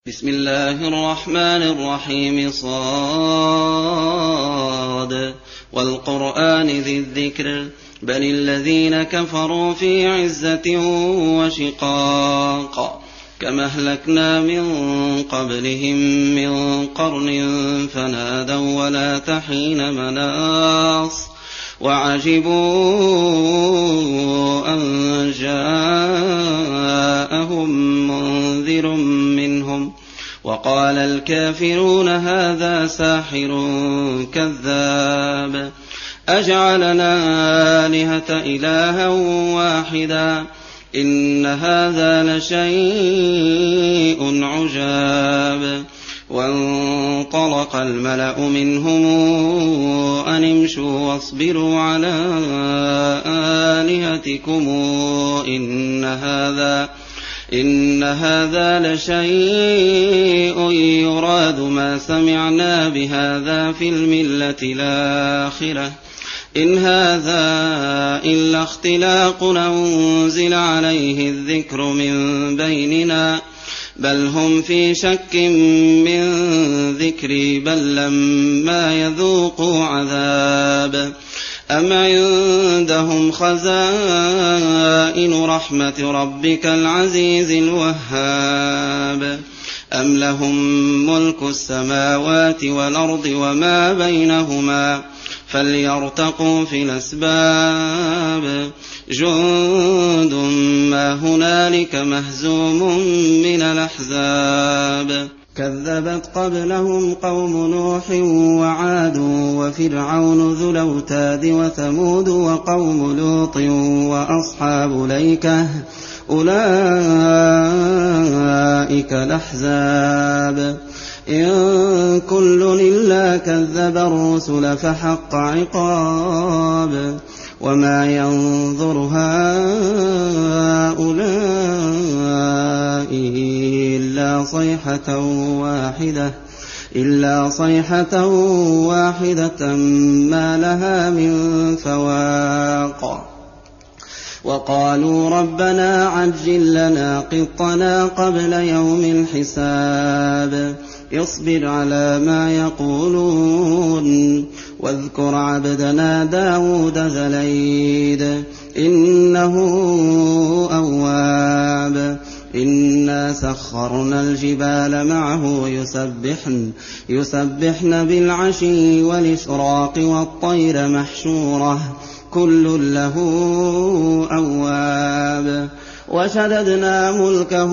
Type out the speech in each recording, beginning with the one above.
بسم الله الرحمن الرحيم صاد والقرآن ذي الذكر بل الذين كفروا في عزة وشقاق كما أهلكنا من قبلهم من قرن فنادوا ولا تحين مناص وعجبوا أن جاءهم منذر منهم وقال الكافرون هذا ساحر كذاب أجعلنا آلهة إلها واحدا إن هذا لشيء عجاب وانطلق الملأ منهم أن امشوا واصبروا على آلهتكم إن هذا لشيء يراد ما سمعنا بهذا في الملة الآخرة إن هذا إلا اختلاق أنزل عليه الذكر من بيننا بل هم في شك من ذكري بل لما يذوقوا عذاب أم عندهم خزائن رحمة ربك العزيز الوهاب أم لهم ملك السماوات والأرض وما بينهما فليرتقوا في الأسباب جند ما هنالك مهزوم من الأحزاب كذبت قبلهم قوم نوح وعاد وفرعون ذو الأوتاد وثمود وقوم لوط وأصحاب الأيكة أولئك الأحزاب إن كل إلا كذب الرسل فحق عقاب وما ينظر هؤلاء إلا صيحة واحدة ما لها من فواق وقالوا ربنا عجل لنا قطنا قبل يوم الحساب اصبر على ما يقولون واذكر عبدنا داود ذا الأيد إنه أواب إنا سخرنا الجبال معه يسبحن بالعشي والإشراق والطير محشورة كل له أواب وشددنا ملكه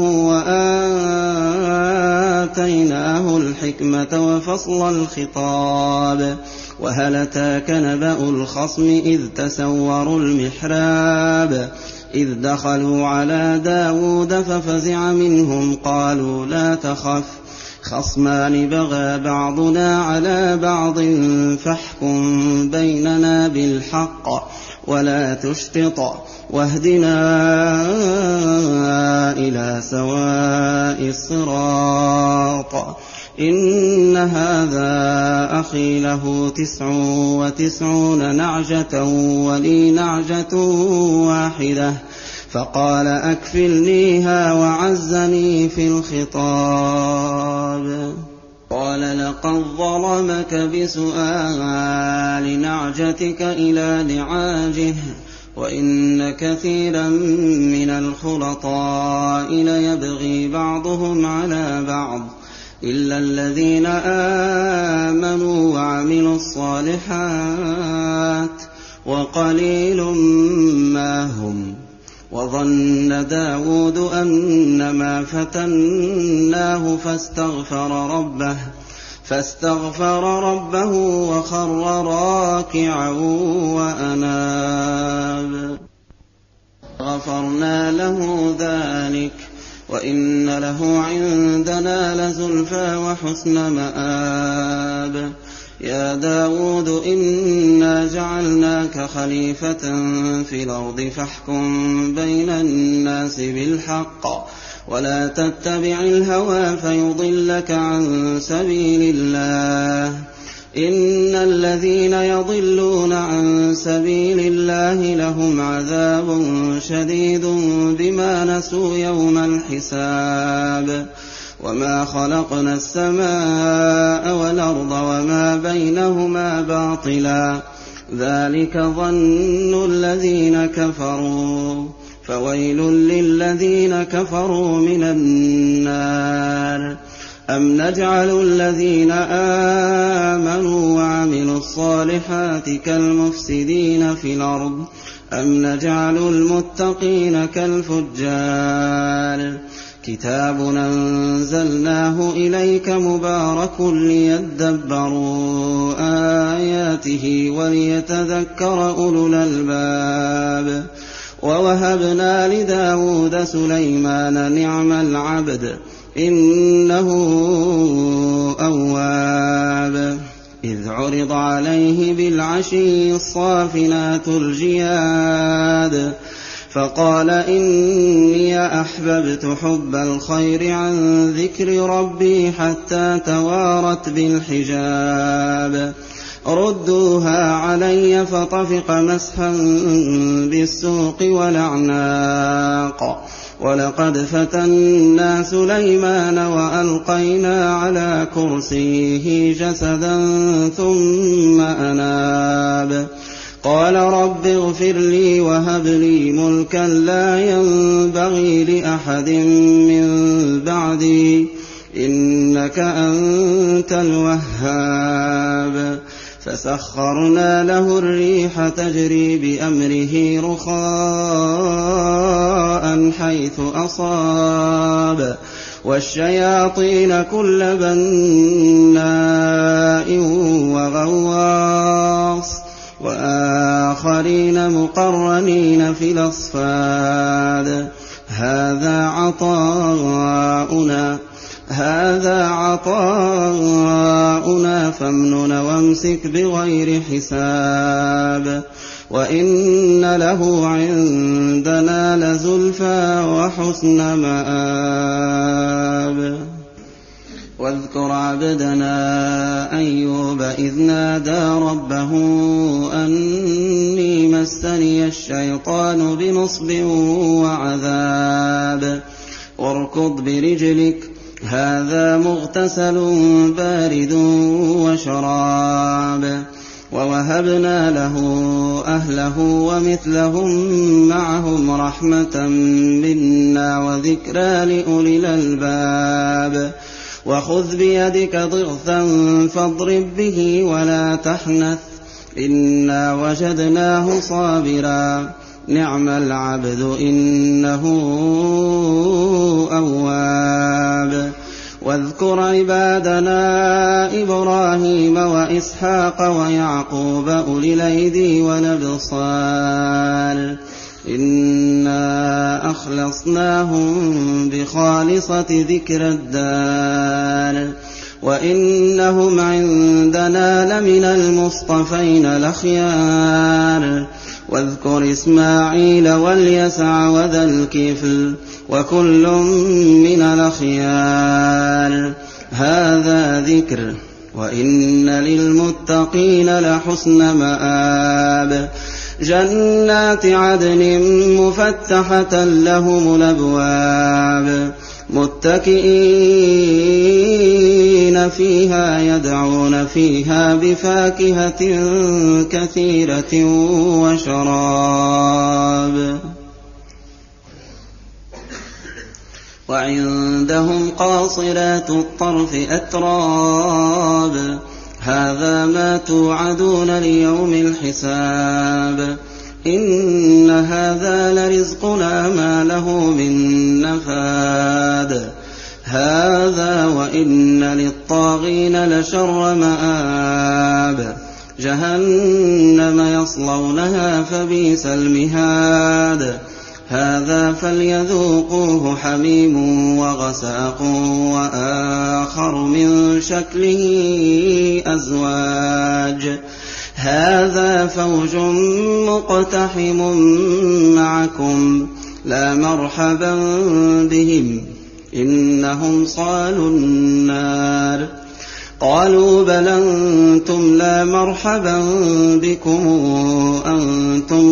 وآتيناه الحكمة وفصل الخطاب وهل أتاك نبأ الخصم إذ تسوروا المحراب إذ دخلوا على داود ففزع منهم قالوا لا تخف خصمان بغى بعضنا على بعض فاحكم بيننا بالحق ولا تشطط واهدنا إلى سواء الصراط إن هذا أخي له 99 نعجة ولي نعجة واحدة فقال أكفلنيها وعزني في الخطاب قال لقد ظلمك بسؤال نعجتك إلى نعاجه وإن كثيرا من الخلطاء ليبغي بعضهم على بعض إلا الذين آمنوا وعملوا الصالحات وقليل ما هم وظن داود أنما فتناه فاستغفر ربه وخر راكعا وأناب غفرنا له ذلك وإن له عندنا لزلفى وحسن مآب يا داود إنا جعلناك خليفة في الأرض فاحكم بين الناس بالحق ولا تتبع الهوى فيضلك عن سبيل الله إن الذين يضلون عن سبيل الله لهم عذاب شديد بما نسوا يوم الحساب وما خلقنا السماء والأرض وما بينهما باطلا ذلك ظن الذين كفروا فويل للذين كفروا من النار أم نجعل الذين آمنوا وعملوا الصالحات كالمفسدين في الأرض أم نجعل المتقين كالفجار كتاب أنزلناه إليك مبارك ليدبروا آياته وليتذكر أولو الألباب ووهبنا لداود سليمان نعم العبد إنه أواب إذ عرض عليه بالعشي الصافنات الجياد فقال إني أحببت حب الخير عن ذكر ربي حتى توارت بالحجاب ردوها علي فطفق مسحا بالسوق والأعناق ولقد فتنا سليمان وألقينا على كرسيه جسدا ثم أناب قال رب اغفر لي وهب لي ملكا لا ينبغي لأحد من بعدي إنك أنت الوهاب فسخرنا له الريح تجري بأمره رخاء حيث أصاب والشياطين كل بناء وغواص وآخرين مقرنين في الأصفاد هذا عطاؤنا فامنن وامسك بغير حساب وإن له عندنا لزلفى وحسن مآب واذكر عبدنا أيوب إذ نادى ربه أني مسني الشيطان بنصب وعذاب واركض برجلك هذا مغتسل بارد وشراب ووهبنا له أهله ومثلهم معهم رحمة منا وذكرى لأولي الألباب وخذ بيدك ضغثا فاضرب به ولا تحنث إنا وجدناه صابرا نعم العبد إنه أواب واذكر عبادنا إبراهيم وإسحاق ويعقوب أولي الأيدي والأبصار إنا أخلصناهم بخالصة ذكر الدار وإنهم عندنا لمن المصطفين الأخيار واذكر إسماعيل واليسع وذا الكفل وكل من الأخيار هذا ذكر وإن للمتقين لحسن مآب جنات عدن مفتحة لهم الأبواب متكئين فيها يدعون فيها بفاكهة كثيرة وشراب وعندهم قاصرات الطرف أتراب هذا ما توعدون ليوم الحساب إن هذا لرزقنا ما له من نفاد هذا وإن للطاغين لشر مآب جهنم يصلونها فبئس المهاد هذا فليذوقوه حميم وغساق وآخر من شكله أزواج هذا فوج مقتحم معكم لا مرحبا بهم إنهم صالوا النار قالوا بل أنتم لا مرحبا بكم أنتم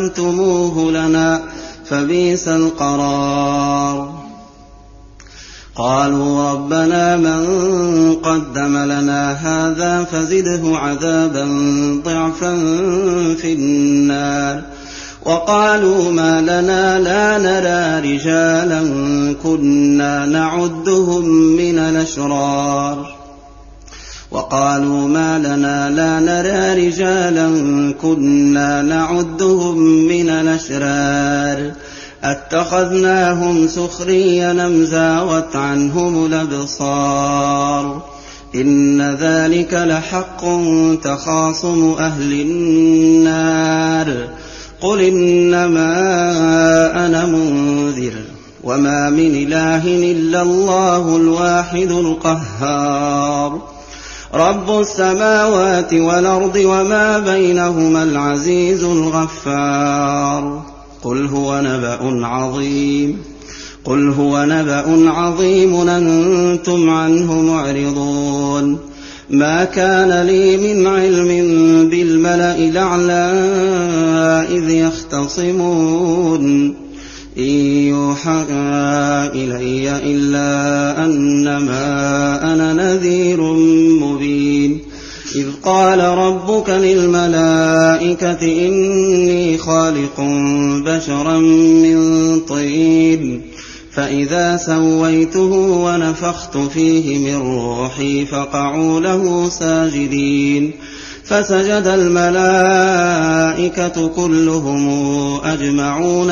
قدمتموه لنا فبئس القرار قالوا ربنا من قدم لنا هذا فزده عذابا ضعفا في النار. وقالوا ما لنا لا نرى رجالا كنا نعدهم من الأشرار وقالوا ما لنا لا نرى رجالا كنا نعدهم من الأشرار أتخذناهم سخريا أم زاغت عنهم الأبصار إن ذلك لحق تخاصم أهل النار قل إنما أنا منذر وما من إله إلا الله الواحد القهار رب السماوات والأرض وما بينهما العزيز الغفار قل هو نبأ عظيم أنتم عنه معرضون ما كان لي من علم بالملأ الأعلى إذ يختصمون إن يوحى إلي إلا أنما أنا نذير مبين إذ قال ربك للملائكة إني خالق بشرا من طين فإذا سويته ونفخت فيه من روحي فقعوا له ساجدين فسجد الملائكة كلهم أجمعون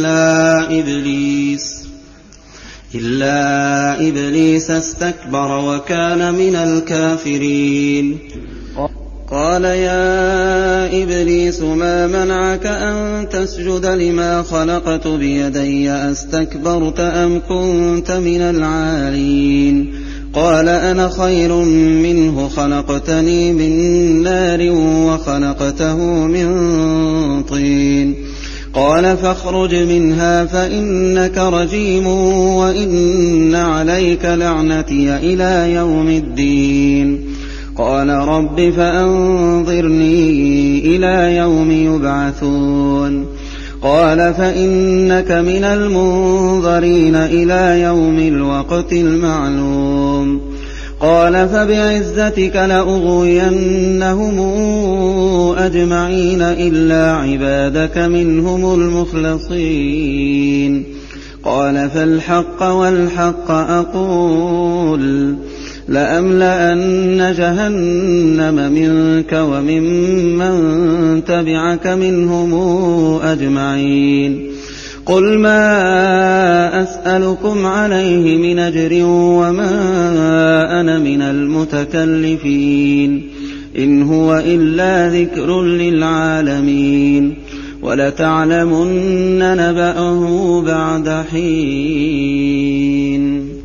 إلا إبليس استكبر وكان من الكافرين قال يا إبليس ما منعك أن تسجد لما خلقت بيدي أستكبرت أم كنت من العالين قال أنا خير منه خلقتني من نار وخلقته من طين قال فاخرج منها فإنك رجيم وإن عليك لعنتي إلى يوم الدين قال رب فأنظرني إلى يوم يبعثون قال فإنك من المنظرين إلى يوم الوقت المعلوم قال فبعزتك لأغوينهم أجمعين إلا عبادك منهم المخلصين قال فالحق والحق أقول لأملأن جهنم منك وممن تبعك منهم أجمعين قل ما أسألكم عليه من أجر وما أنا من المتكلفين إن هو إلا ذكر للعالمين ولتعلمن نبأه بعد حين